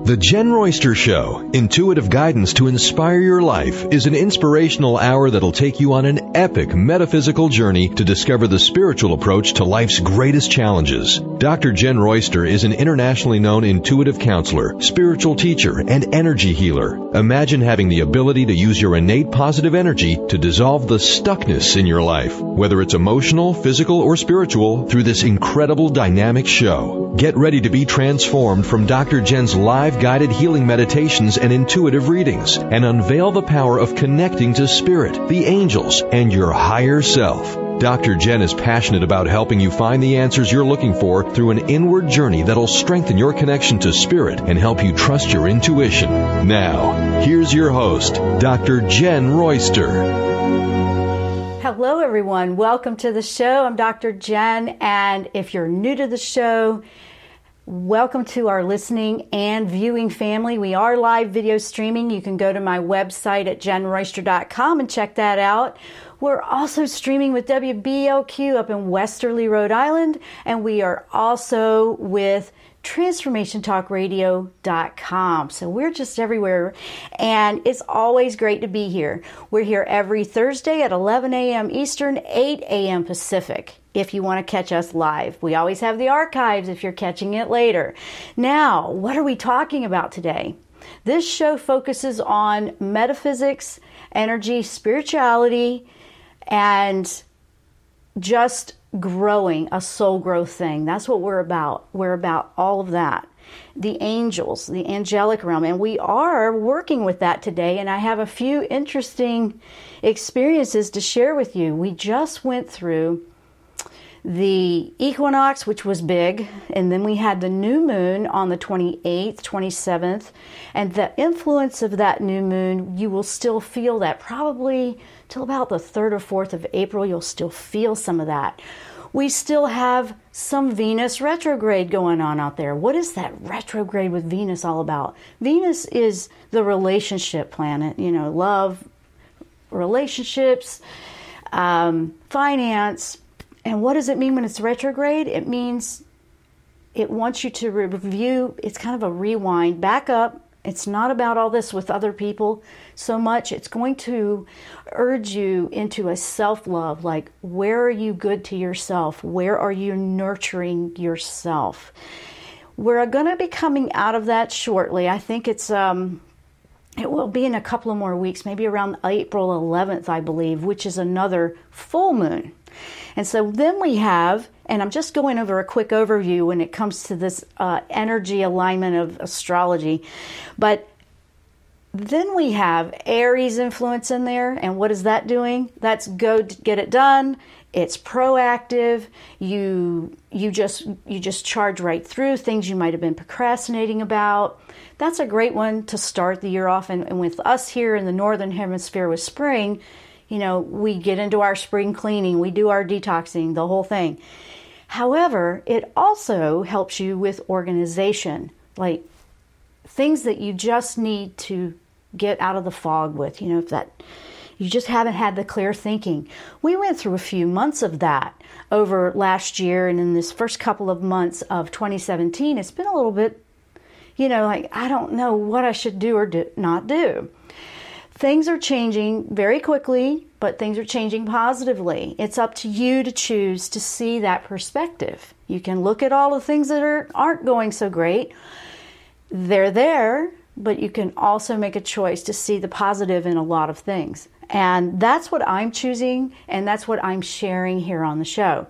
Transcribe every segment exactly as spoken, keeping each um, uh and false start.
The Jen Royster Show, intuitive guidance to inspire your life, is an inspirational hour that'll take you on an epic metaphysical journey to discover the spiritual approach to life's greatest challenges. Doctor Jen Royster is an internationally known intuitive counselor, spiritual teacher, and energy healer. Imagine having the ability to use your innate positive energy to dissolve the stuckness in your life, whether it's emotional, physical, or spiritual, through this incredible dynamic show. Get ready to be transformed from Doctor Jen's live guided healing meditations and intuitive readings, and unveil the power of connecting to spirit, the angels, and your higher self. Doctor Jen is passionate about helping you find the answers you're looking for through an inward journey that'll strengthen your connection to spirit and help you trust your intuition. Now, here's your host, Doctor Jen Royster. Hello, everyone. Welcome to the show. I'm Doctor Jen, and if you're new to the show, welcome to our listening and viewing family. We are live video streaming. You can go to my website at jen royster dot com and check that out. We're also streaming with W B L Q up in Westerly, Rhode Island, and we are also with transformation talk radio dot com. So we're just everywhere, and it's always great to be here. We're here every Thursday at eleven a.m. Eastern, eight a.m. Pacific. If you want to catch us live. We always have the archives if you're catching it later. Now, what are we talking about today? This show focuses on metaphysics, energy, spirituality, and just growing, a soul growth thing. That's what we're about. We're about all of that. The angels, the angelic realm, and we are working with that today, and I have a few interesting experiences to share with you. We just went through the equinox, which was big, and then we had the new moon on the twenty-eighth, twenty-seventh, and the influence of that new moon, you will still feel that probably till about the third or fourth of April. You'll still feel some of that. We still have some Venus retrograde going on out there. What is that retrograde with Venus all about? Venus is the relationship planet, you know, love, relationships, um, finance. And what does it mean when it's retrograde? It means it wants you to review. It's kind of a rewind, back up. It's not about all this with other people so much. It's going to urge you into a self-love, like where are you good to yourself? Where are you nurturing yourself? We're going to be coming out of that shortly. I think it's um, it will be in a couple of more weeks, maybe around April eleventh, I believe, which is another full moon. And so then we have, and I'm just going over a quick overview when it comes to this uh, energy alignment of astrology, but then we have Aries influence in there, and what is that doing? That's go get it done. It's proactive. You you just you just charge right through things you might have been procrastinating about. That's a great one to start the year off. And, and with us here in the Northern Hemisphere with spring, you know, we get into our spring cleaning, we do our detoxing, the whole thing. However, it also helps you with organization, like things that you just need to get out of the fog with, you know, if that you just haven't had the clear thinking. We went through a few months of that over last year, and in this first couple of months of twenty seventeen, it's been a little bit, you know, like I don't know what I should do or do, not do. Things are changing very quickly, but things are changing positively. It's up to you to choose to see that perspective. You can look at all the things that are, aren't going so great. They're there, but you can also make a choice to see the positive in a lot of things. And that's what I'm choosing, and that's what I'm sharing here on the show.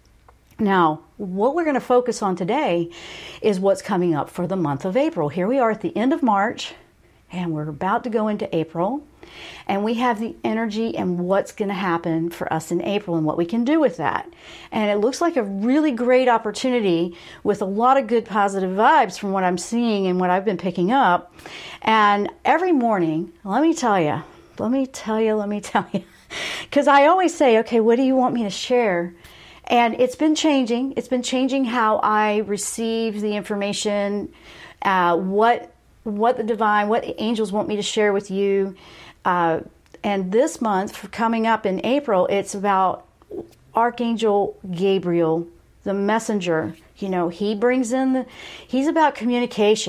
Now, what we're going to focus on today is what's coming up for the month of April. Here we are at the end of March, and we're about to go into April, and we have the energy and what's going to happen for us in April and what we can do with that. And it looks like a really great opportunity with a lot of good positive vibes from what I'm seeing and what I've been picking up. And every morning, let me tell you, let me tell you, let me tell you, because I always say, okay, what do you want me to share? And it's been changing. It's been changing how I receive the information, uh, what what the divine, what the angels want me to share with you. Uh, and this month, for coming up in April, it's about Archangel Gabriel, the messenger. You know, he brings in the, he's about communication.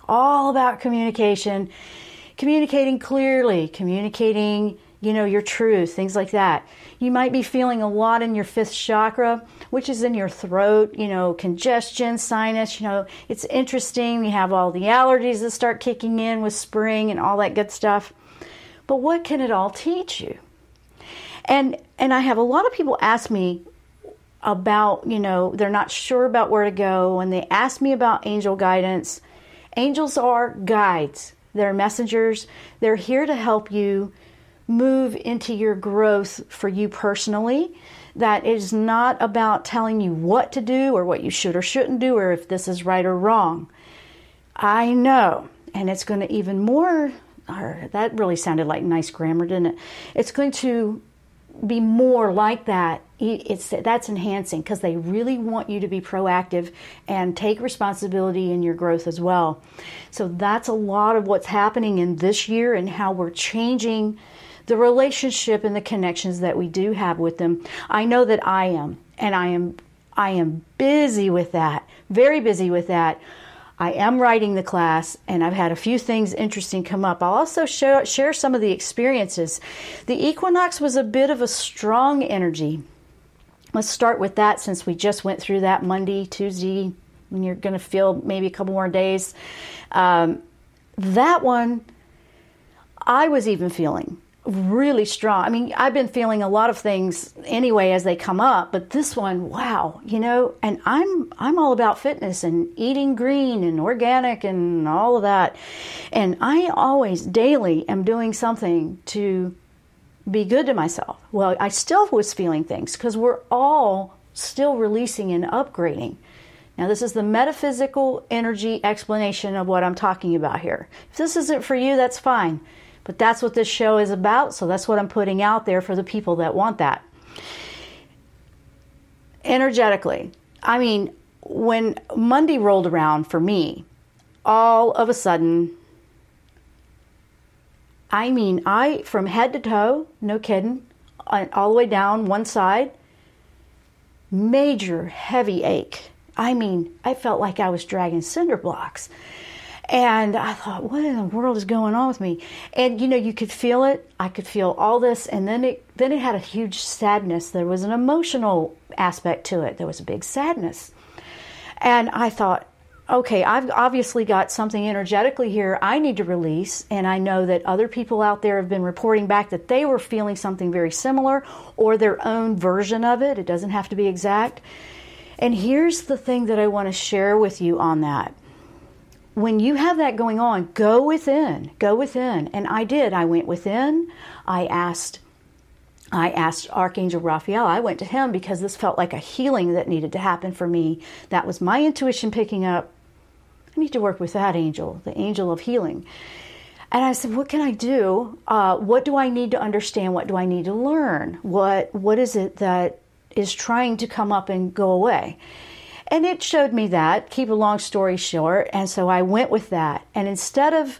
all about communication, communicating clearly, communicating, you know, your truth, things like that. You might be feeling a lot in your fifth chakra, which is in your throat, you know, congestion, sinus, you know, it's interesting. You have all the allergies that start kicking in with spring and all that good stuff. But what can it all teach you? And and I have a lot of people ask me about, you know, they're not sure about where to go, and they ask me about angel guidance. Angels are guides. They're messengers. They're here to help you move into your growth for you personally. That is not about telling you what to do or what you should or shouldn't do or if this is right or wrong. I know, and it's going to even more, or that really sounded like nice grammar, didn't it? It's going to be more like that. It's that's enhancing, because they really want you to be proactive and take responsibility in your growth as well. So that's a lot of what's happening in this year and how we're changing the relationship and the connections that we do have with them. I know that I am, and I am I am busy with that, very busy with that. I am writing the class, and I've had a few things interesting come up. I'll also share, share some of the experiences. The equinox was a bit of a strong energy. Let's start with that, since we just went through that Monday, Tuesday, and you're going to feel maybe a couple more days. Um, that one, I was even feeling really strong. I mean, I've been feeling a lot of things anyway as they come up, but this one, wow, you know, and I'm I'm all about fitness and eating green and organic and all of that. And I always daily am doing something to be good to myself. Well, I still was feeling things, because we're all still releasing and upgrading. Now, this is the metaphysical energy explanation of what I'm talking about here. If this isn't for you, that's fine. But that's what this show is about, so that's what I'm putting out there for the people that want that. Energetically, I mean, when Monday rolled around for me, all of a sudden, I mean, I, from head to toe, no kidding, all the way down one side, major heavy ache. I mean, I felt like I was dragging cinder blocks. And I thought, what in the world is going on with me? And, you know, you could feel it. I could feel all this. And then it then it had a huge sadness. There was an emotional aspect to it. There was a big sadness. And I thought, okay, I've obviously got something energetically here I need to release. And I know that other people out there have been reporting back that they were feeling something very similar, or their own version of it. It doesn't have to be exact. And here's the thing that I want to share with you on that. When you have that going on, go within, go within. And I did. I went within. I asked, I asked Archangel Raphael. I went to him because this felt like a healing that needed to happen for me. That was my intuition picking up. I need to work with that angel, the angel of healing. And I said, what can I do? Uh, what do I need to understand? What do I need to learn? What What is it that is trying to come up and go away? And it showed me that, keep a long story short, and so I went with that. And instead of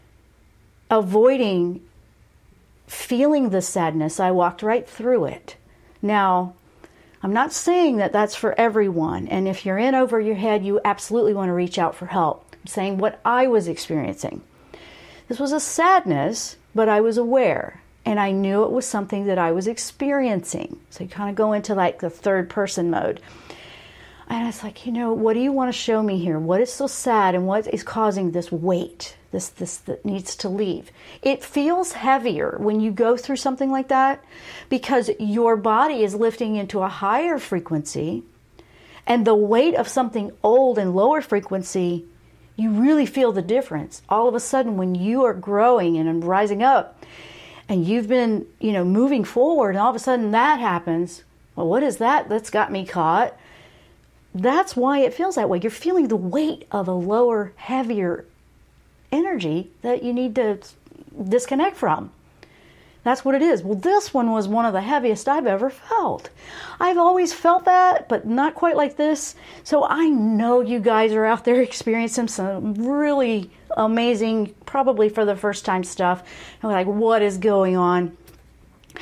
avoiding feeling the sadness, I walked right through it. Now, I'm not saying that that's for everyone, and if you're in over your head, you absolutely want to reach out for help. I'm saying what I was experiencing. This was a sadness, but I was aware, and I knew it was something that I was experiencing. So you kind of go into like the third person mode. And I was like, you know, what do you want to show me here? What is so sad, and what is causing this weight, this this that needs to leave? It feels heavier when you go through something like that, because your body is lifting into a higher frequency, and the weight of something old and lower frequency, you really feel the difference. All of a sudden, when you are growing and rising up, and you've been, you know, moving forward, and all of a sudden that happens, well, what is that that's got me caught? That's why it feels that way. You're feeling the weight of a lower, heavier energy that you need to disconnect from. That's what it is. Well, this one was one of the heaviest I've ever felt. I've always felt that, but not quite like this. So I know you guys are out there experiencing some really amazing, probably for the first time stuff. And we're like, what is going on?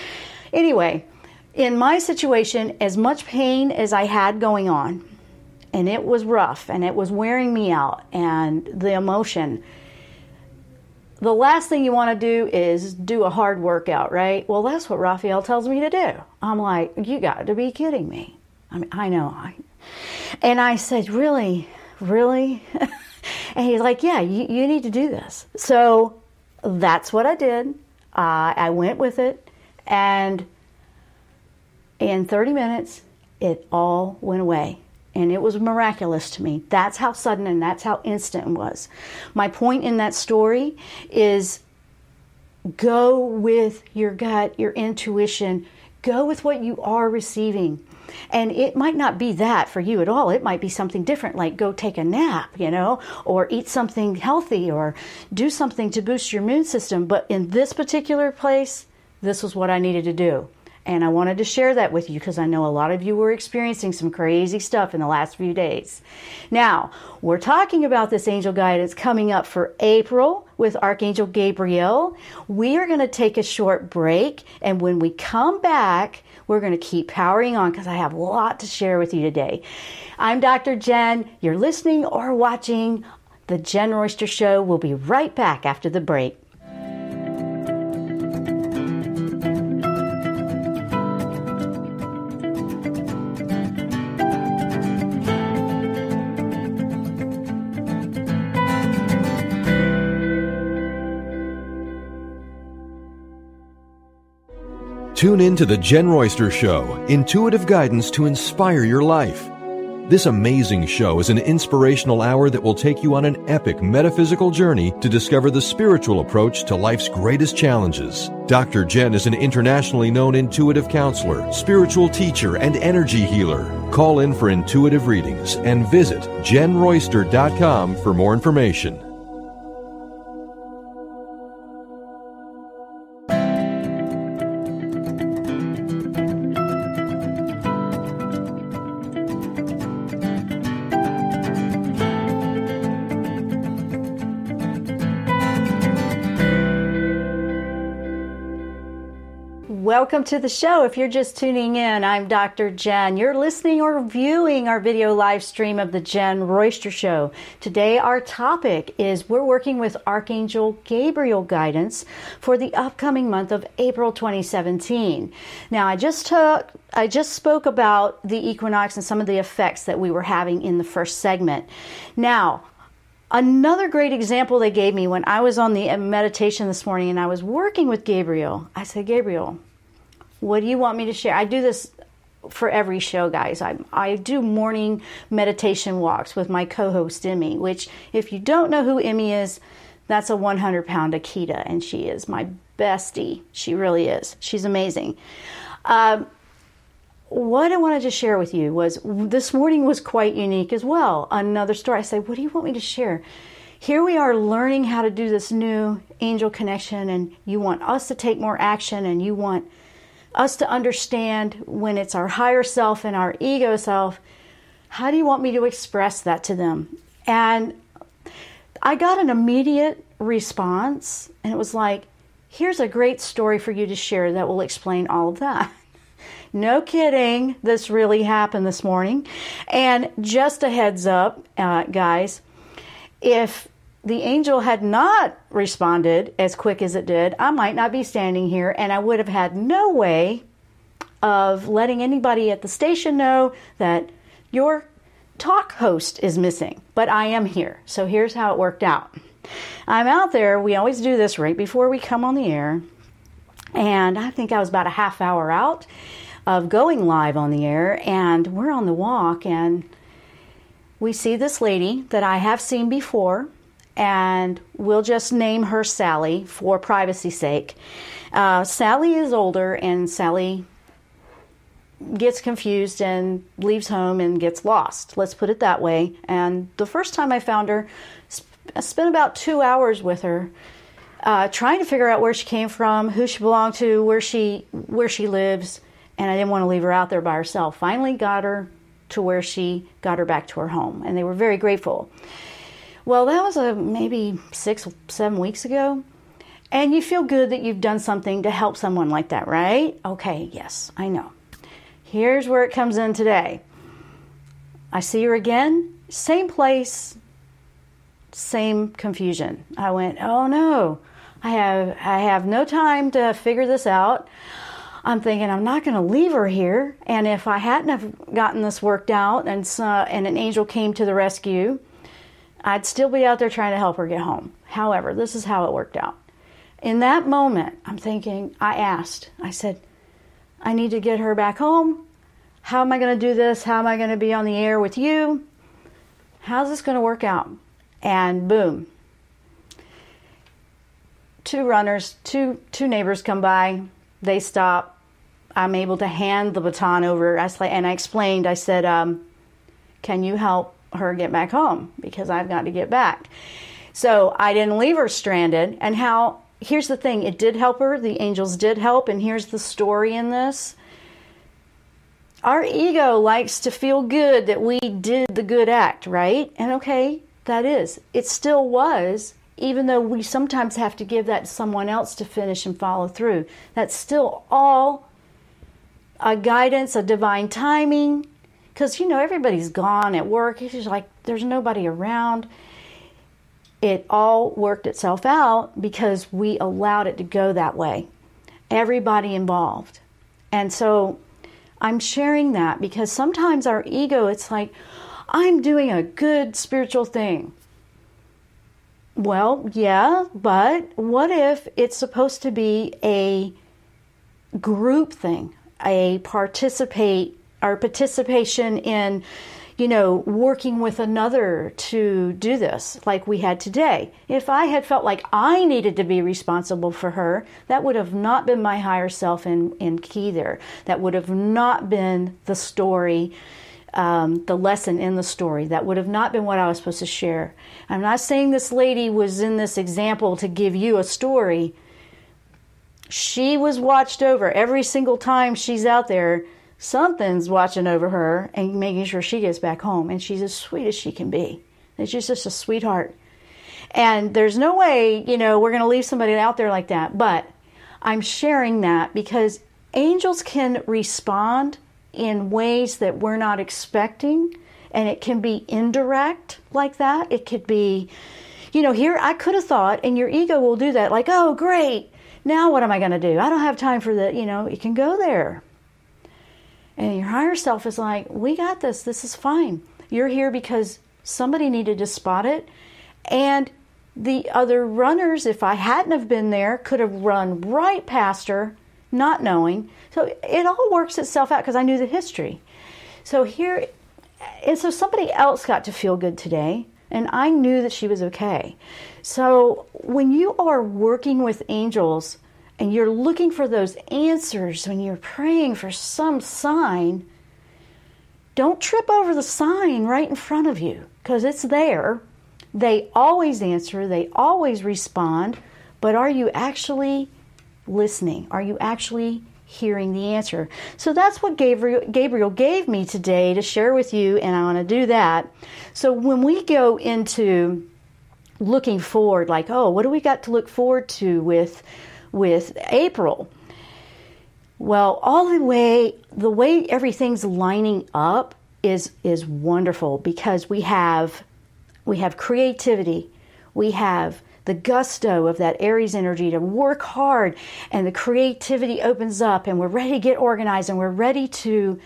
Anyway, in my situation, as much pain as I had going on, and it was rough, and it was wearing me out, and the emotion. The last thing you want to do is do a hard workout, right? Well, that's what Raphael tells me to do. I'm like, you got to be kidding me. I mean, I know. I, and I said, really, really? And he's like, yeah, you, you need to do this. So that's what I did. Uh, I went with it, and in thirty minutes, it all went away. And it was miraculous to me. That's how sudden and that's how instant it was. My point in that story is go with your gut, your intuition. Go with what you are receiving. And it might not be that for you at all. It might be something different, like go take a nap, you know, or eat something healthy, or do something to boost your immune system. But in this particular place, this was what I needed to do. And I wanted to share that with you because I know a lot of you were experiencing some crazy stuff in the last few days. Now, we're talking about this angel guidance coming up for April with Archangel Gabriel. We are going to take a short break, and when we come back, we're going to keep powering on because I have a lot to share with you today. I'm Doctor Jen. You're listening or watching The Jen Royster Show. We'll be right back after the break. Tune in to The Jen Royster Show, intuitive guidance to inspire your life. This amazing show is an inspirational hour that will take you on an epic metaphysical journey to discover the spiritual approach to life's greatest challenges. Doctor Jen is an internationally known intuitive counselor, spiritual teacher, and energy healer. Call in for intuitive readings and visit jen royster dot com for more information. Welcome to the show. If you're just tuning in, I'm Doctor Jen. You're listening or viewing our video live stream of the Jen Royster Show. Today, our topic is we're working with Archangel Gabriel guidance for the upcoming month of April twenty seventeen. Now, I just took, I just spoke about the equinox and some of the effects that we were having in the first segment. Now, another great example they gave me when I was on the meditation this morning and I was working with Gabriel, I said, Gabriel, what do you want me to share? I do this for every show, guys. I, I do morning meditation walks with my co-host, Emmy, which if you don't know who Emmy is, that's a hundred pound Akita, and she is my bestie. She really is. She's amazing. Um, what I wanted to share with you was this morning was quite unique as well. Another story. I said, what do you want me to share? Here we are learning how to do this new angel connection, and you want us to take more action, and you want us to understand when it's our higher self and our ego self. How do you want me to express that to them? And I got an immediate response, and it was like, here's a great story for you to share that will explain all of that. No kidding, this really happened this morning. And just a heads up, uh, guys, if the angel had not responded as quick as it did, I might not be standing here, and I would have had no way of letting anybody at the station know that your talk host is missing. But I am here. So here's how it worked out. I'm out there. We always do this right before we come on the air. And I think I was about a half hour out of going live on the air, and we're on the walk, and we see this lady that I have seen before, and we'll just name her Sally for privacy's sake. Uh, Sally is older, and Sally gets confused and leaves home and gets lost. Let's put it that way. And the first time I found her, I spent about two hours with her, uh, trying to figure out where she came from, who she belonged to, where she where she lives, and I didn't want to leave her out there by herself. Finally got her to where she got her back to her home, and they were very grateful. Well, that was a, maybe six, seven weeks ago. And you feel good that you've done something to help someone like that, right? Okay, yes, I know. Here's where it comes in today. I see her again, same place, same confusion. I went, oh no, I have I have no time to figure this out. I'm thinking I'm not going to leave her here. And if I hadn't have gotten this worked out and so, and an angel came to the rescue, I'd still be out there trying to help her get home. However, this is how it worked out. In that moment, I'm thinking, I asked, I said, I need to get her back home. How am I going to do this? How am I going to be on the air with you? How's this going to work out? And boom. Two runners, two two neighbors come by. They stop. I'm able to hand the baton over. And I explained, I said, um, can you help her get back home? Because I've got to get back. So I didn't leave her stranded. And how, here's the thing, it did help her. The angels did help. And here's the story in this. Our ego likes to feel good that we did the good act, right? And okay, that is. It still was, even though we sometimes have to give that to someone else to finish and follow through. That's still all a guidance, a divine timing. Because, you know, everybody's gone at work. It's just like there's nobody around. It all worked itself out because we allowed it to go that way. Everybody involved. And so I'm sharing that because sometimes our ego, it's like, I'm doing a good spiritual thing. Well, yeah, but what if it's supposed to be a group thing, a participate or participation in, you know, working with another to do this like we had today. If I had felt like I needed to be responsible for her, that would have not been my higher self in, in key there. That would have not been the story, um, the lesson in the story. That would have not been what I was supposed to share. I'm not saying this lady was in this example to give you a story. She was watched over every single time she's out there. Something's watching over her and making sure she gets back home. And she's as sweet as she can be. And she's just a sweetheart. And there's no way, you know, we're going to leave somebody out there like that. But I'm sharing that because angels can respond in ways that we're not expecting. And it can be indirect like that. It could be, you know, here I could have thought, and your ego will do that. Like, oh, great. Now what am I going to do? I don't have time for that. You know, it can go there. And your higher self is like, we got this. This is fine. You're here because somebody needed to spot it. And the other runners, if I hadn't have been there, could have run right past her, not knowing. So it all works itself out because I knew the history. So here, and so somebody else got to feel good today. And I knew that she was okay. So when you are working with angels, and you're looking for those answers when you're praying for some sign, don't trip over the sign right in front of you because it's there. They always answer. They always respond. But are you actually listening? Are you actually hearing the answer? So that's what Gabriel, Gabriel gave me today to share with you, and I want to do that. So when we go into looking forward, like, oh, what do we got to look forward to with with April? Well, all the way, the way everything's lining up is is wonderful because we have we have creativity, we have the gusto of that Aries energy to work hard, and the creativity opens up, and we're ready to get organized, and we're ready to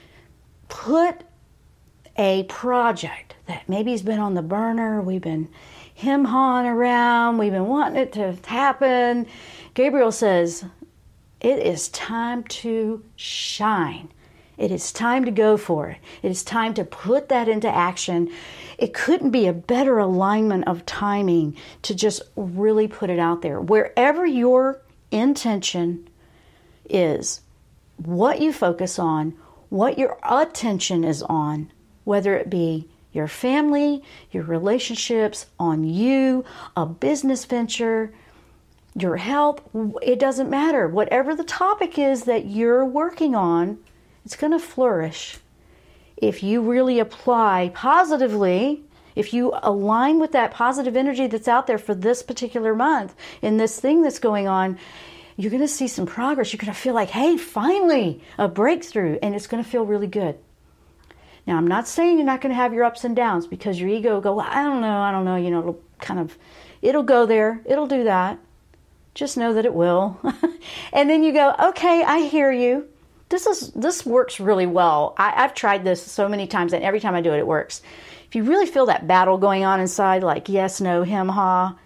put a project that maybe has been on the burner. We've been hem-hawing around, we've been wanting it to happen. Gabriel says, it is time to shine. It is time to go for it. It is time to put that into action. It couldn't be a better alignment of timing to just really put it out there. Wherever your intention is, what you focus on, what your attention is on, whether it be your family, your relationships, on you, a business venture, your health, it doesn't matter. Whatever the topic is that you're working on, it's going to flourish. If you really apply positively, if you align with that positive energy that's out there for this particular month, in this thing that's going on, you're going to see some progress. You're going to feel like, hey, finally, a breakthrough, and it's going to feel really good. Now, I'm not saying you're not going to have your ups and downs, because your ego will go, well, I don't know, I don't know, you know, it'll kind of, it'll go there, it'll do that. Just know that it will. And then you go, okay, I hear you. This is this works really well. I, I've tried this so many times, and every time I do it, it works. If you really feel that battle going on inside, like yes, no, him, ha,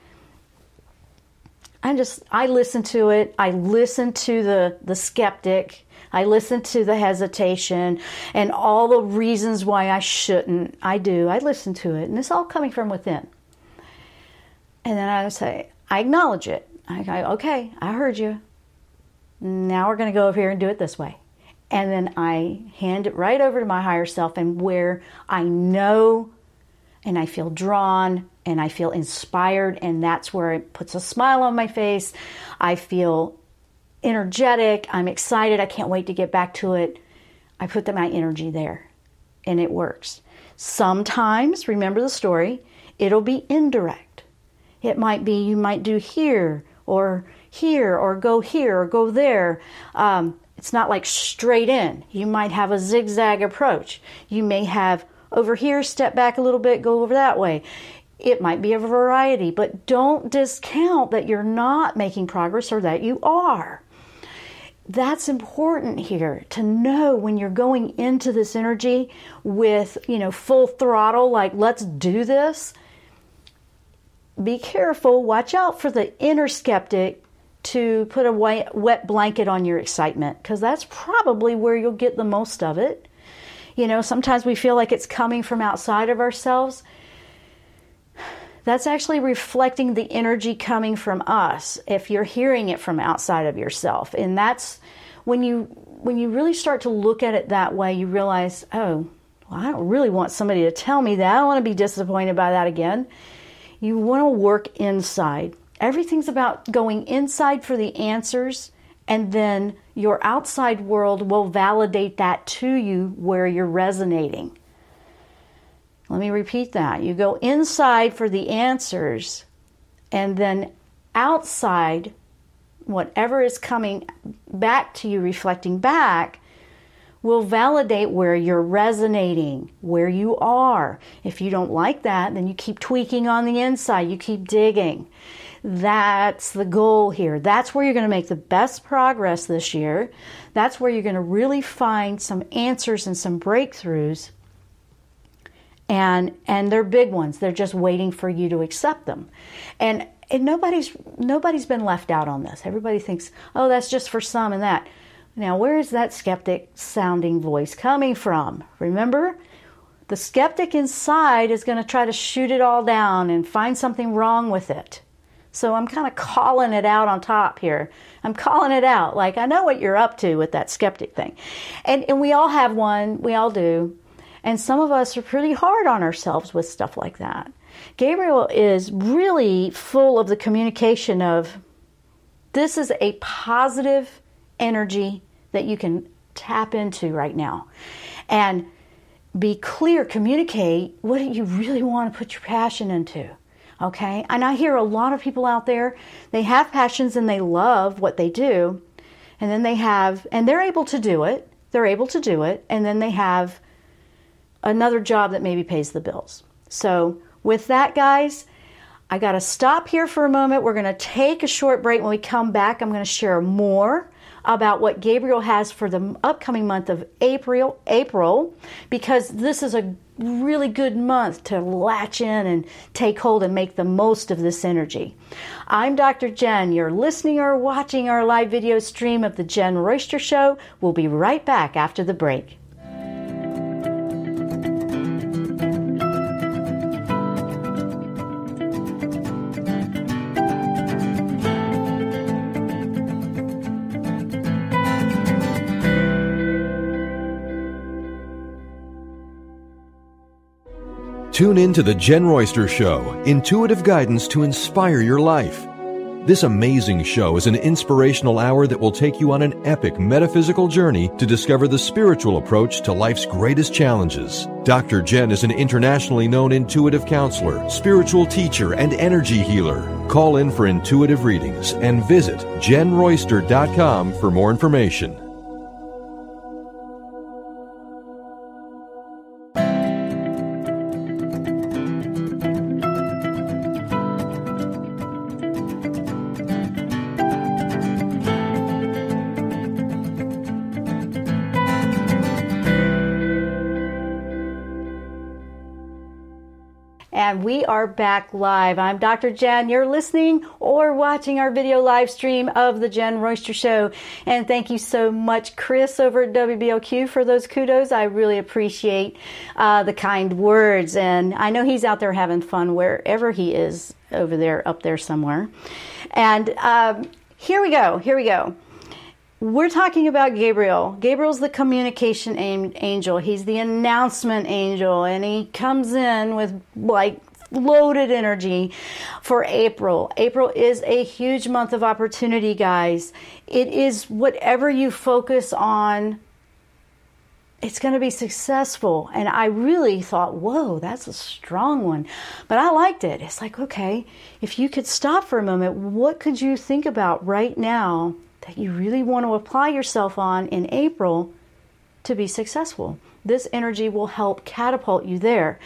I just, I listen to it. I listen to the, the skeptic. I listen to the hesitation and all the reasons why I shouldn't. I do. I listen to it. And it's all coming from within. And then I say, I acknowledge it. I go, okay, I heard you. Now we're going to go over here and do it this way. And then I hand it right over to my higher self, and where I know and I feel drawn and I feel inspired, and that's where it puts a smile on my face. I feel energetic. I'm excited. I can't wait to get back to it. I put the, my energy there, and it works. Sometimes, remember the story, it'll be indirect. It might be you might do here or here or go here or go there. Um, it's not like straight in. You might have a zigzag approach. You may have over here, step back a little bit, go over that way. It might be a variety, but don't discount that you're not making progress or that you are. That's important here to know when you're going into this energy with, you know, full throttle, like let's do this. Be careful, watch out for the inner skeptic to put a white, wet blanket on your excitement, because that's probably where you'll get the most of it. You know, sometimes we feel like it's coming from outside of ourselves. That's actually reflecting the energy coming from us if you're hearing it from outside of yourself. And that's when you when you really start to look at it that way, you realize, oh, well, I don't really want somebody to tell me that. I don't want to be disappointed by that again. You want to work inside. Everything's about going inside for the answers, and then your outside world will validate that to you where you're resonating. Let me repeat that. You go inside for the answers, and then outside, whatever is coming back to you, reflecting back, will validate where you're resonating, where you are. If you don't like that, then you keep tweaking on the inside. You keep digging. That's the goal here. That's where you're going to make the best progress this year. That's where you're going to really find some answers and some breakthroughs. And and they're big ones. They're just waiting for you to accept them. And and nobody's nobody's been left out on this. Everybody thinks, oh, that's just for some and that. Now, where is that skeptic sounding voice coming from? Remember, the skeptic inside is going to try to shoot it all down and find something wrong with it. So I'm kind of calling it out on top here. I'm calling it out. Like, I know what you're up to with that skeptic thing. And and we all have one. We all do. And some of us are pretty hard on ourselves with stuff like that. Gabriel is really full of the communication of, this is a positive energy that you can tap into right now. And be clear, communicate what do you really want to put your passion into. Okay? And I hear a lot of people out there, they have passions and they love what they do. And then they have, and they're able to do it. They're able to do it. And then they have another job that maybe pays the bills. So with that, guys, I got to stop here for a moment. We're going to take a short break. When we come back, I'm going to share more about what Gabriel has for the upcoming month of April, April, because this is a really good month to latch in and take hold and make the most of this energy. I'm Doctor Jen. You're listening or watching our live video stream of the Jen Royster Show. We'll be right back after the break. Tune in to the Jen Royster Show, intuitive guidance to inspire your life. This amazing show is an inspirational hour that will take you on an epic metaphysical journey to discover the spiritual approach to life's greatest challenges. Doctor Jen is an internationally known intuitive counselor, spiritual teacher, and energy healer. Call in for intuitive readings and visit jen royster dot com for more information. and we are back live. I'm Doctor Jen. You're listening or watching our video live stream of the Jen Royster Show. And thank you so much, Chris, over at W B L Q, for those kudos. I really appreciate uh, the kind words. And I know he's out there having fun wherever he is, over there, up there somewhere. And um, here we go. Here we go. We're talking about Gabriel. Gabriel's the communication angel. He's the announcement angel, and he comes in with like loaded energy for April. April is a huge month of opportunity, guys. It is whatever you focus on, it's going to be successful. And I really thought, whoa, that's a strong one. But I liked it. It's like, okay, if you could stop for a moment, what could you think about right now that you really want to apply yourself on in April to be successful? This energy will help catapult you there.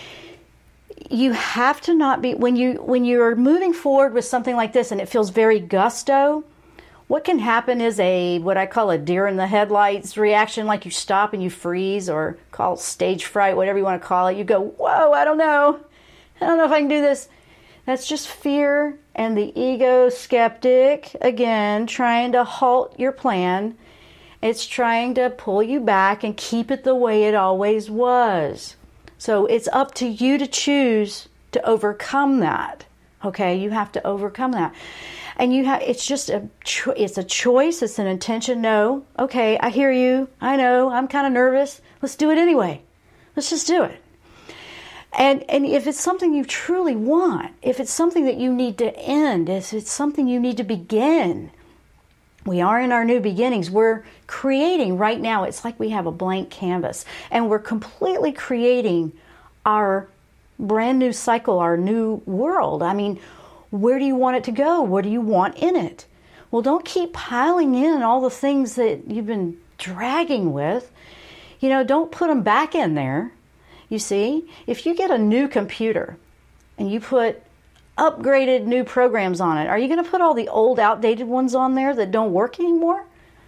You have to not be, when you when you're moving forward with something like this and it feels very gusto, what can happen is a, what I call a deer in the headlights reaction, like you stop and you freeze, or call it stage fright, whatever you want to call it. You go, whoa, I don't know. I don't know if I can do this. That's just fear and the ego skeptic, again, trying to halt your plan. It's trying to pull you back and keep it the way it always was. So it's up to you to choose to overcome that. Okay, you have to overcome that. And you have, it's just a, cho- it's a choice, it's an intention. No, okay, I hear you. I know, I'm kind of nervous. Let's do it anyway. Let's just do it. And and if it's something you truly want, if it's something that you need to end, if it's something you need to begin, we are in our new beginnings. We're creating right now. It's like we have a blank canvas, and we're completely creating our brand new cycle, our new world. I mean, where do you want it to go? What do you want in it? Well, don't keep piling in all the things that you've been dragging with. You know, don't put them back in there. You see, if you get a new computer and you put upgraded new programs on it, are you going to put all the old outdated ones on there that don't work anymore?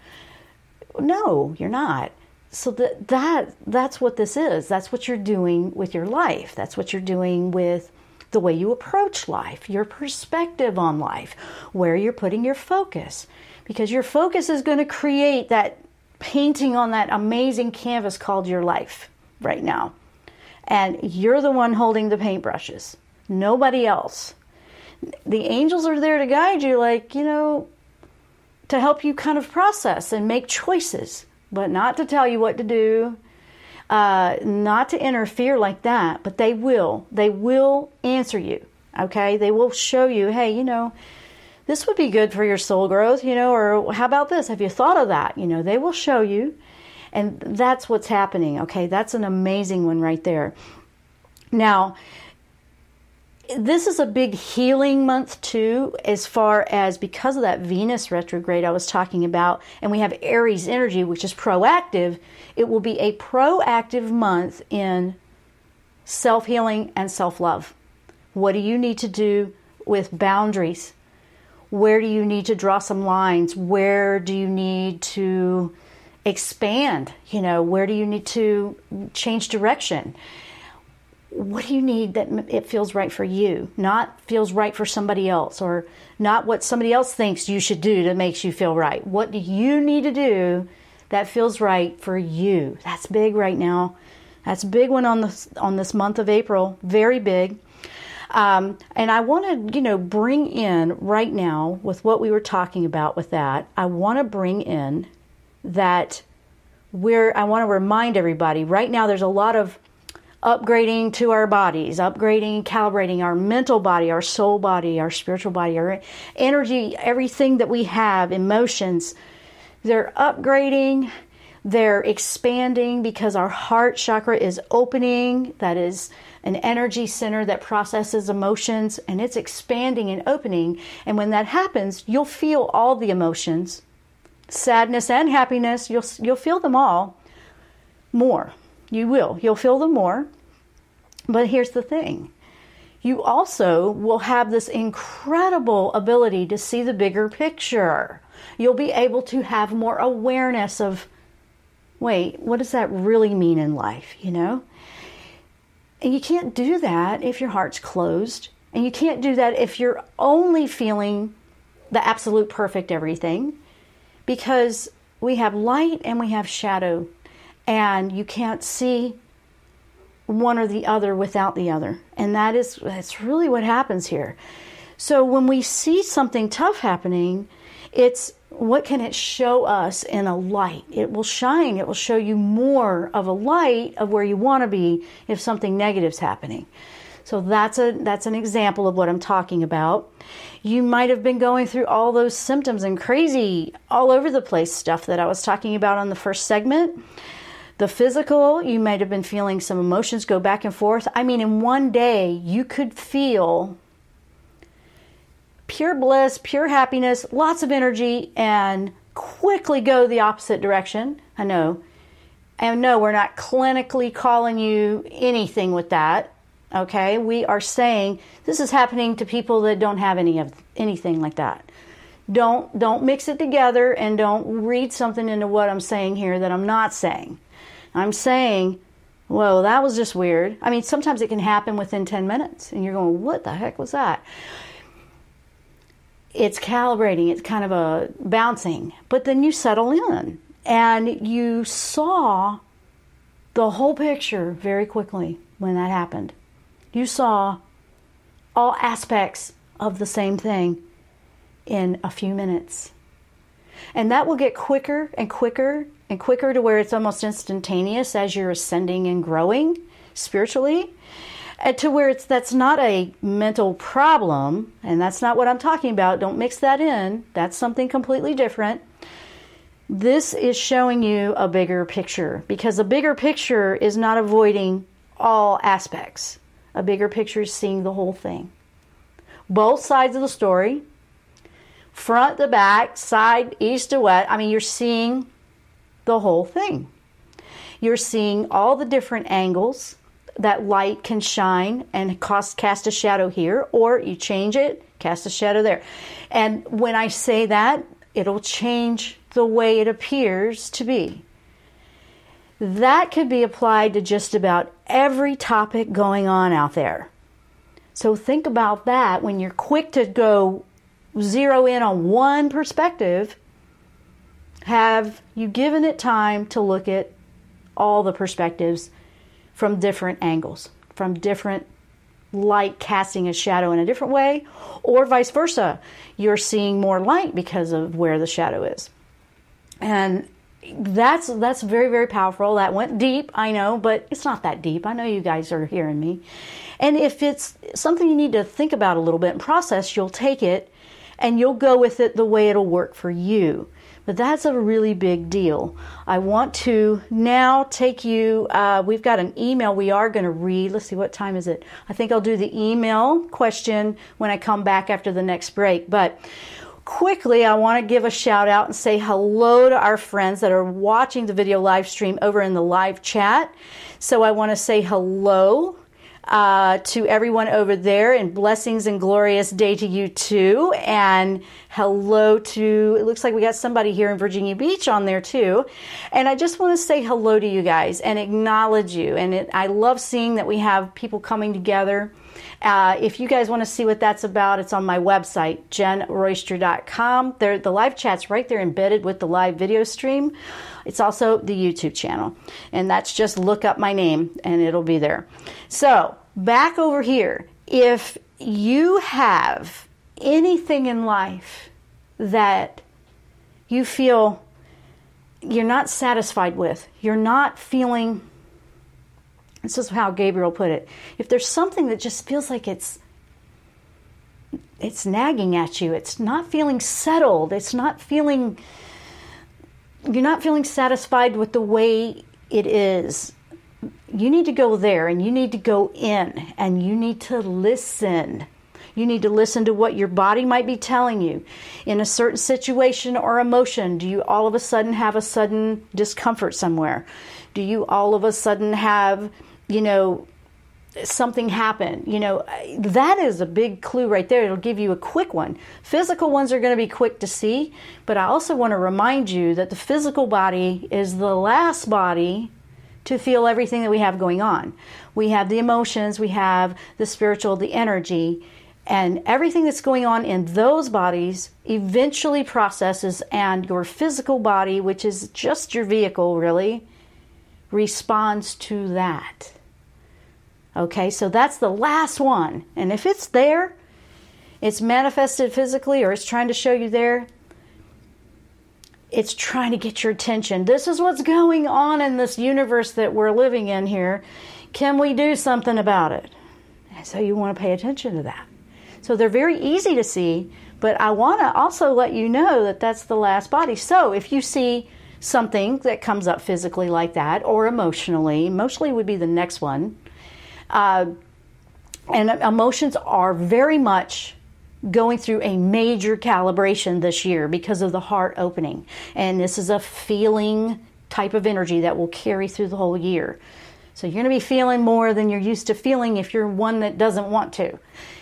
No, you're not. So that, that that's what this is. That's what you're doing with your life. That's what you're doing with the way you approach life, your perspective on life, where you're putting your focus. Because your focus is going to create that painting on that amazing canvas called your life right now. And you're the one holding the paintbrushes, nobody else. The angels are there to guide you, like, you know, to help you kind of process and make choices, but not to tell you what to do, uh, not to interfere like that, but they will. They will answer you, okay? They will show you, hey, you know, this would be good for your soul growth, you know, or how about this? Have you thought of that? You know, they will show you. And that's what's happening, okay? That's an amazing one right there. Now, this is a big healing month too, as far as because of that Venus retrograde I was talking about, and we have Aries energy, which is proactive. It will be a proactive month in self-healing and self-love. What do you need to do with boundaries? Where do you need to draw some lines? Where do you need to expand? You know, where do you need to change direction? What do you need that it feels right for you, not feels right for somebody else, or not what somebody else thinks you should do that makes you feel right? What do you need to do that feels right for you? That's big right now. That's a big one on this on this month of April. Very big. Um, and I want to, you know, bring in right now with what we were talking about with that. I want to bring in that we're. I want to remind everybody right now. There's a lot of upgrading to our bodies, upgrading, calibrating our mental body, our soul body, our spiritual body, our energy, everything that we have, emotions. They're upgrading, they're expanding because our heart chakra is opening. That is an energy center that processes emotions, and it's expanding and opening. And when that happens, you'll feel all the emotions, sadness and happiness. You'll you'll feel them all more. You will. You'll feel them more. But here's the thing. You also will have this incredible ability to see the bigger picture. You'll be able to have more awareness of, wait, what does that really mean in life, you know? And you can't do that if your heart's closed. And you can't do that if you're only feeling the absolute perfect everything, because we have light and we have shadow, and you can't see one or the other without the other. And that is, that's really what happens here. So when we see something tough happening, it's what can it show us in a light? It will shine. It will show you more of a light of where you want to be if something negative's happening. So that's a that's an example of what I'm talking about. You might have been going through all those symptoms and crazy, all over the place stuff that I was talking about on the first segment. The physical, you might have been feeling some emotions go back and forth. I mean, in one day, you could feel pure bliss, pure happiness, lots of energy, and quickly go the opposite direction. I know. And no, we're not clinically calling you anything with that. Okay, we are saying this is happening to people that don't have any of anything like that. Don't don't mix it together, and don't read something into what I'm saying here that I'm not saying. I'm saying, whoa, that was just weird. I mean, sometimes it can happen within ten minutes, and you're going, what the heck was that? It's calibrating. It's kind of a bouncing, but then you settle in, and you saw the whole picture very quickly when that happened. You saw all aspects of the same thing in a few minutes. And that will get quicker and quicker and quicker to where it's almost instantaneous as you're ascending and growing spiritually, and to where it's that's not a mental problem, and that's not what I'm talking about. Don't mix that in. That's something completely different. This is showing you a bigger picture, because a bigger picture is not avoiding all aspects. A bigger picture is seeing the whole thing. Both sides of the story, front to back, side, east to west. I mean, you're seeing the whole thing. You're seeing all the different angles that light can shine and cast, cast a shadow here, or you change it, cast a shadow there. And when I say that, it'll change the way it appears to be. That could be applied to just about every topic going on out there. So think about that when you're quick to go zero in on one perspective. Have you given it time to look at all the perspectives from different angles, from different light casting a shadow in a different way, or vice versa? You're seeing more light because of where the shadow is. And That's that's very, very powerful. That went deep, I know, but it's not that deep. I know you guys are hearing me. And if it's something you need to think about a little bit and process, you'll take it and you'll go with it the way it'll work for you. But that's a really big deal. I want to now take you, uh, we've got an email we are going to read. Let's see, what time is it? I think I'll do the email question when I come back after the next break. But quickly, I want to give a shout out and say hello to our friends that are watching the video live stream over in the live chat. So I want to say hello uh, to everyone over there, and blessings and glorious day to you too. And hello to, it looks like we got somebody here in Virginia Beach on there too. And I just want to say hello to you guys and acknowledge you. And it, I love seeing that we have people coming together. Uh, if you guys want to see what that's about, it's on my website, jen royster dot com. There, the live chat's right there embedded with the live video stream. It's also the YouTube channel. And that's just look up my name and it'll be there. So back over here, if you have anything in life that you feel you're not satisfied with, you're not feeling, this is how Gabriel put it, if there's something that just feels like it's it's nagging at you, it's not feeling settled, it's not feeling, you're not feeling satisfied with the way it is, you need to go there and you need to go in and you need to listen. You need to listen to what your body might be telling you. In a certain situation or emotion, do you all of a sudden have a sudden discomfort somewhere? Do you all of a sudden have, you know, something happen? You know, that is a big clue right there. It'll give you a quick one. Physical ones are going to be quick to see, but I also want to remind you that the physical body is the last body to feel everything that we have going on. We have the emotions, we have the spiritual, the energy, and everything that's going on in those bodies eventually processes, and your physical body, which is just your vehicle really, responds to that. Okay, so that's the last one. And if it's there, it's manifested physically, or it's trying to show you there, it's trying to get your attention. This is what's going on in this universe that we're living in here. Can we do something about it? And so you want to pay attention to that. So they're very easy to see, but I want to also let you know that that's the last body. So if you see something that comes up physically like that, or emotionally, emotionally would be the next one, uh, and emotions are very much going through a major calibration this year because of the heart opening. And this is a feeling type of energy that will carry through the whole year. So you're going to be feeling more than you're used to feeling if you're one that doesn't want to.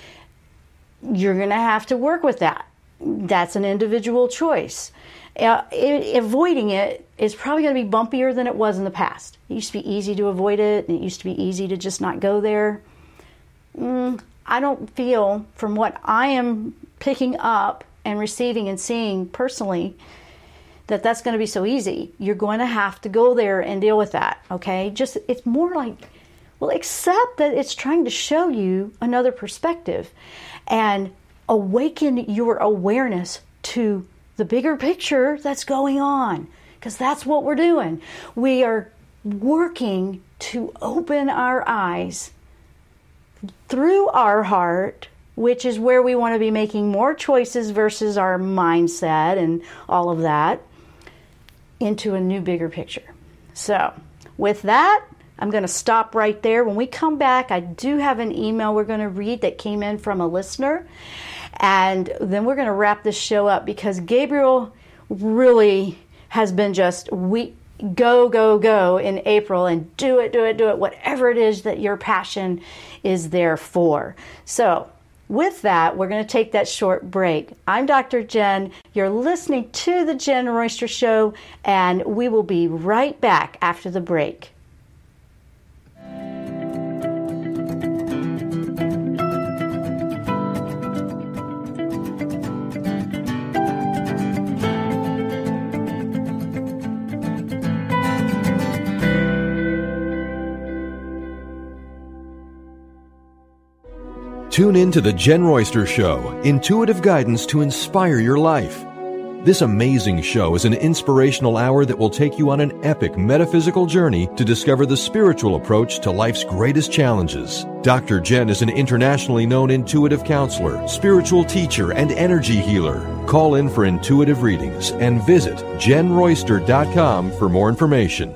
You're going to have to work with that. That's an individual choice. Uh, it, avoiding it is probably going to be bumpier than it was in the past. It used to be easy to avoid it, and it used to be easy to just not go there. Mm, I don't feel, from what I am picking up and receiving and seeing personally, that that's going to be so easy. You're going to have to go there and deal with that, okay? Just, it's more like, well, accept that it's trying to show you another perspective and awaken your awareness to the bigger picture that's going on, because that's what we're doing. We are working to open our eyes through our heart, which is where we want to be making more choices versus our mindset and all of that, into a new bigger picture. So with that, I'm going to stop right there. When we come back, I do have an email we're going to read that came in from a listener, and then we're going to wrap this show up, because Gabriel really has been just we go, go, go in April, and do it, do it, do it, whatever it is that your passion is there for. So with that, we're going to take that short break. I'm Doctor Jen. You're listening to The Jen Royster Show, and we will be right back after the break. Tune in to The Jen Royster Show, intuitive guidance to inspire your life. This amazing show is an inspirational hour that will take you on an epic metaphysical journey to discover the spiritual approach to life's greatest challenges. Doctor Jen is an internationally known intuitive counselor, spiritual teacher, and energy healer. Call in for intuitive readings and visit jen royster dot com for more information.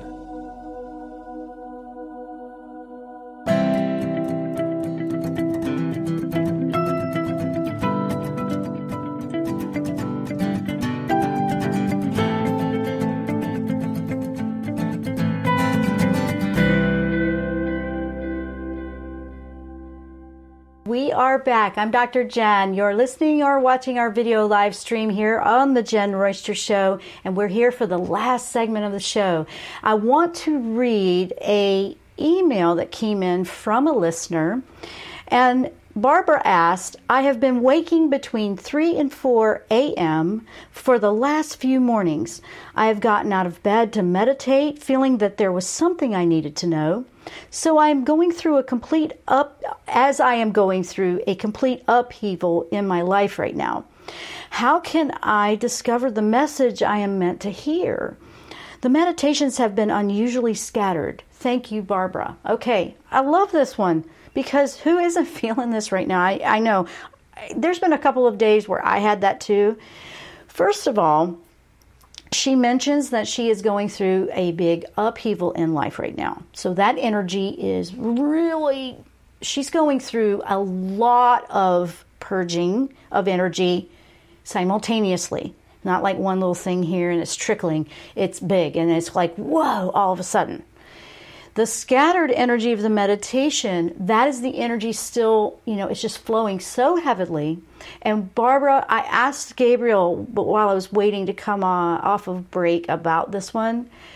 We are back. I'm Doctor Jen. You're listening or watching our video live stream here on The Jen Royster Show, and we're here for the last segment of the show. I want to read a email that came in from a listener, and Barbara asked, I have been waking between three and four a.m. for the last few mornings. I have gotten out of bed to meditate, feeling that there was something I needed to know. So I am going through a complete up, as I am going through a complete upheaval in my life right now. How can I discover the message I am meant to hear? The meditations have been unusually scattered. Thank you, Barbara. Okay, I love this one, because who isn't feeling this right now? I, I know there's been a couple of days where I had that too. First of all, she mentions that she is going through a big upheaval in life right now. So that energy is really, she's going through a lot of purging of energy simultaneously. Not like one little thing here and it's trickling. It's big and it's like, whoa, all of a sudden. The scattered energy of the meditation, that is the energy still, you know, it's just flowing so heavily. And Barbara, I asked Gabriel, but while I was waiting to come uh, off of break about this one,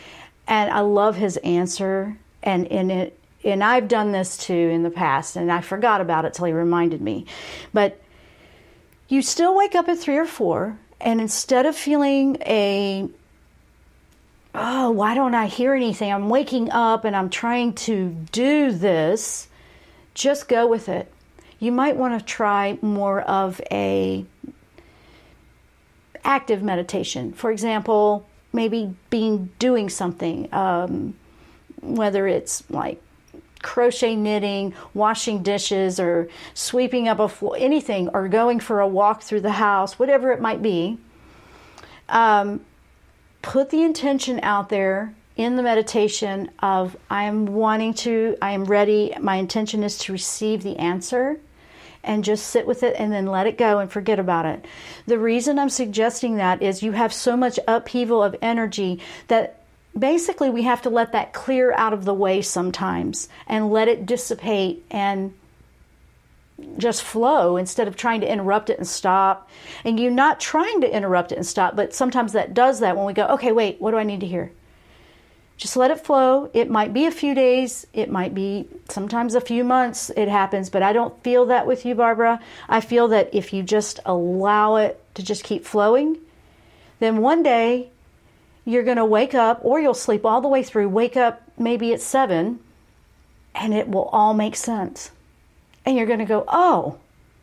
And I love his answer. And in it, and I've done this too in the past, and I forgot about it till he reminded me. But you still wake up at three or four, and instead of feeling a, oh, why don't I hear anything? I'm waking up and I'm trying to do this. Just go with it. You might want to try more of a active meditation. For example, maybe being doing something, um, whether it's like crochet knitting, washing dishes, or sweeping up a floor, anything, or going for a walk through the house, whatever it might be. Um, put the intention out there in the meditation of, I am wanting to, I am ready, my intention is to receive the answer, and just sit with it and then let it go and forget about it. The reason I'm suggesting that is you have so much upheaval of energy that basically we have to let that clear out of the way sometimes and let it dissipate and just flow instead of trying to interrupt it and stop. And you're not trying to interrupt it and stop, but sometimes that does that when we go, okay, wait, what do I need to hear? Just let it flow. It might be a few days. It might be sometimes a few months it happens, but I don't feel that with you, Barbara. I feel that if you just allow it to just keep flowing, then one day you're going to wake up, or you'll sleep all the way through, wake up maybe at seven, and it will all make sense. And you're going to go, oh,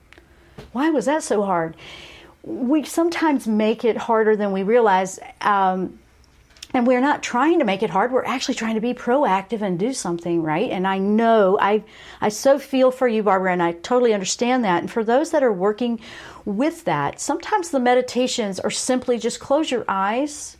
why was that so hard? We sometimes make it harder than we realize. Um, And we're not trying to make it hard. We're actually trying to be proactive and do something, right? And I know, I I so feel for you, Barbara, and I totally understand that. And for those that are working with that, sometimes the meditations are simply just close your eyes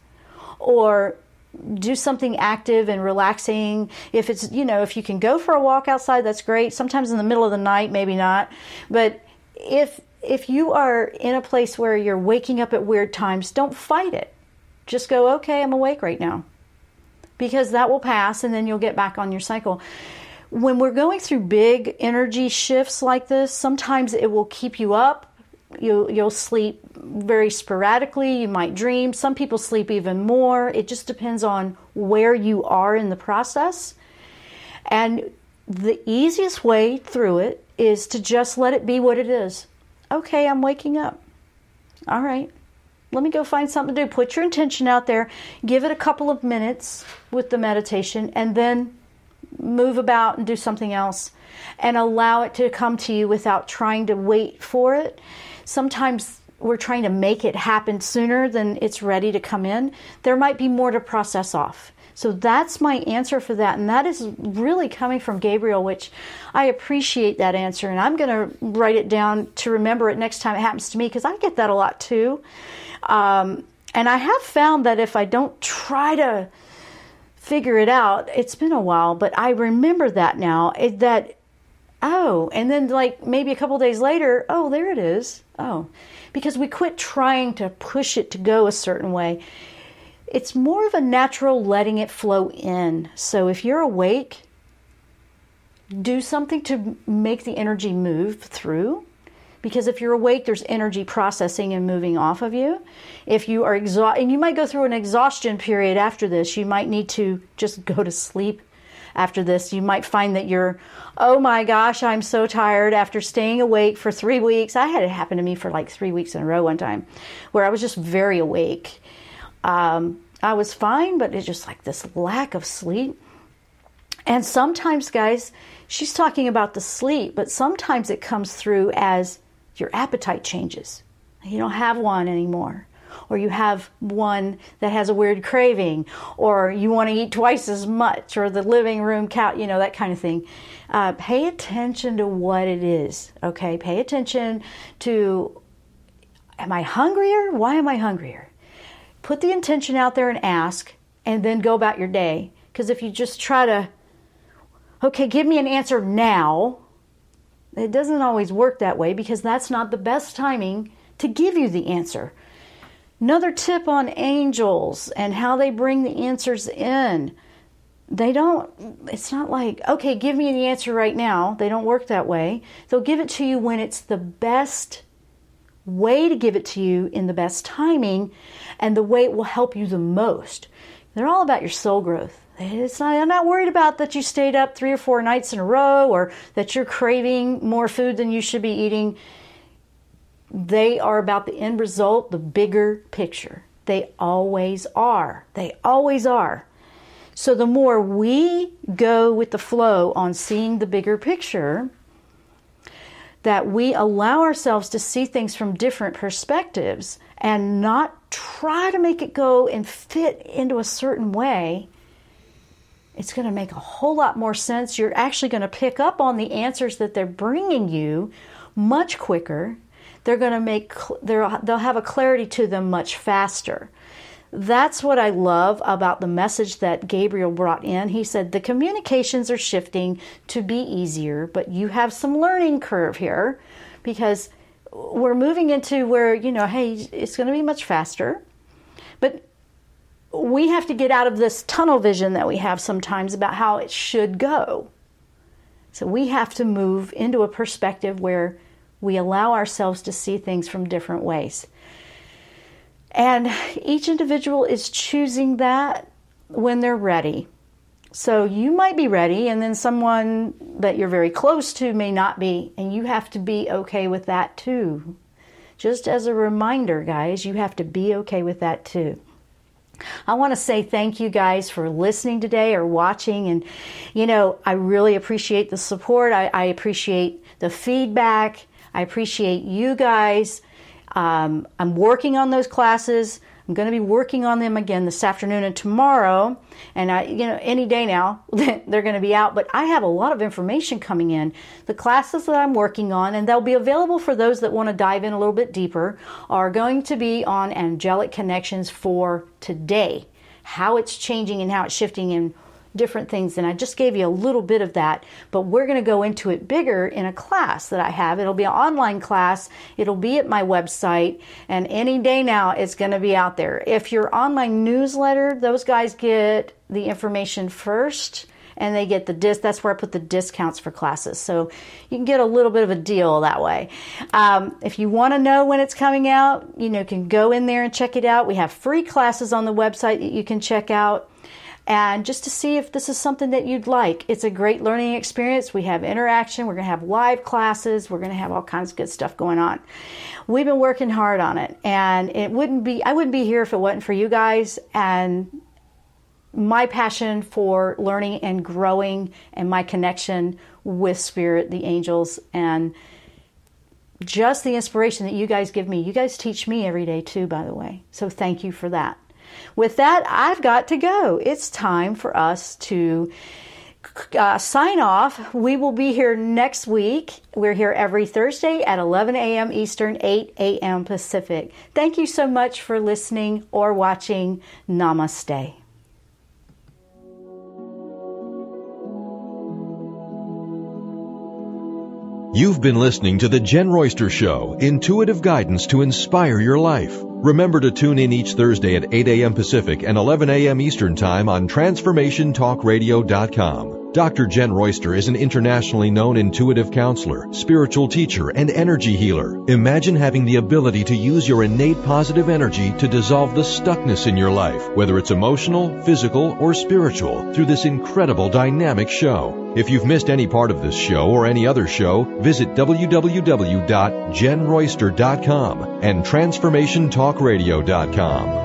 or do something active and relaxing. If it's, you know, if you can go for a walk outside, that's great. Sometimes in the middle of the night, maybe not. But if if you are in a place where you're waking up at weird times, don't fight it. Just go, okay, I'm awake right now, because that will pass and then you'll get back on your cycle. When we're going through big energy shifts like this, sometimes it will keep you up. You, you'll sleep very sporadically. You might dream. Some people sleep even more. It just depends on where you are in the process. And the easiest way through it is to just let it be what it is. Okay, I'm waking up. All right. Let me go find something to do. Put your intention out there. Give it a couple of minutes with the meditation, and then move about and do something else. And allow it to come to you without trying to wait for it. Sometimes we're trying to make it happen sooner than it's ready to come in. There might be more to process off. So that's my answer for that. And that is really coming from Gabriel, which I appreciate that answer. And I'm going to write it down to remember it next time it happens to me, because I get that a lot too. Um, and I have found that if I don't try to figure it out, it's been a while, but I remember that now, it, that, oh, and then like maybe a couple days later, oh, there it is. Oh, because we quit trying to push it to go a certain way. It's more of a natural letting it flow in. So if you're awake, do something to make the energy move through. Because if you're awake, there's energy processing and moving off of you. If you are exhausted, and you might go through an exhaustion period after this, you might need to just go to sleep after this. You might find that you're, oh my gosh, I'm so tired after staying awake for three weeks. I had it happen to me for like three weeks in a row one time, where I was just very awake. Um, I was fine, but it's just like this lack of sleep. And sometimes, guys, she's talking about the sleep, but sometimes it comes through as your appetite changes. You don't have one anymore. Or you have one that has a weird craving. Or you want to eat twice as much. Or the living room couch, you know, that kind of thing. Uh, pay attention to what it is. Okay? Pay attention to, am I hungrier? Why am I hungrier? Put the intention out there and ask. And then go about your day. Because if you just try to, okay, give me an answer now, it doesn't always work that way, because that's not the best timing to give you the answer. Another tip on angels and how they bring the answers in. They don't, it's not like, okay, give me the answer right now. They don't work that way. They'll give it to you when it's the best way to give it to you, in the best timing, and the way it will help you the most. They're all about your soul growth. It's not, I'm not worried about that you stayed up three or four nights in a row or that you're craving more food than you should be eating. They are about the end result, the bigger picture. They always are. They always are. So the more we go with the flow on seeing the bigger picture, that we allow ourselves to see things from different perspectives and not try to make it go and fit into a certain way, it's going to make a whole lot more sense. You're actually going to pick up on the answers that they're bringing you much quicker. They're going to make, they'll have a clarity to them much faster. That's what I love about the message that Gabriel brought in. He said the communications are shifting to be easier, but you have some learning curve here because we're moving into where, you know, hey, it's going to be much faster. But we have to get out of this tunnel vision that we have sometimes about how it should go. So we have to move into a perspective where we allow ourselves to see things from different ways. And each individual is choosing that when they're ready. So you might be ready, and then someone that you're very close to may not be, and you have to be okay with that too. Just as a reminder, guys, you have to be okay with that too. I want to say thank you guys for listening today or watching, and you know, I really appreciate the support. I, I appreciate the feedback. I appreciate you guys. Um, I'm working on those classes. I'm going to be working on them again this afternoon and tomorrow. And I, you know, any day now, they're going to be out. But I have a lot of information coming in. The classes that I'm working on, and they'll be available for those that want to dive in a little bit deeper, are going to be on angelic connections for today. How it's changing and how it's shifting in different things. And I just gave you a little bit of that, but we're going to go into it bigger in a class that I have. It'll be an online class. It'll be at my website, and any day now it's going to be out there. If you're on my newsletter, those guys get the information first, and they get the disc. That's where I put the discounts for classes. So you can get a little bit of a deal that way. Um, if you want to know when it's coming out, you know, you can go in there and check it out. We have free classes on the website that you can check out. And just to see if this is something that you'd like. It's a great learning experience. We have interaction. We're going to have live classes. We're going to have all kinds of good stuff going on. We've been working hard on it. And it wouldn't be, I wouldn't be here if it wasn't for you guys. And my passion for learning and growing and my connection with Spirit, the angels, and just the inspiration that you guys give me. You guys teach me every day too, by the way. So thank you for that. With that, I've got to go. It's time for us to uh, sign off. We will be here next week. We're here every Thursday at eleven a.m. Eastern, eight a.m. Pacific. Thank you so much for listening or watching. Namaste. You've been listening to The Jen Royster Show, intuitive guidance to inspire your life. Remember to tune in each Thursday at eight a.m. Pacific and eleven a.m. Eastern Time on Transformation Talk Radio dot com. Doctor Jen Royster is an internationally known intuitive counselor, spiritual teacher, and energy healer. Imagine having the ability to use your innate positive energy to dissolve the stuckness in your life, whether it's emotional, physical, or spiritual, through this incredible dynamic show. If you've missed any part of this show or any other show, visit w w w dot jen royster dot com and Transformation Talk Radio dot com.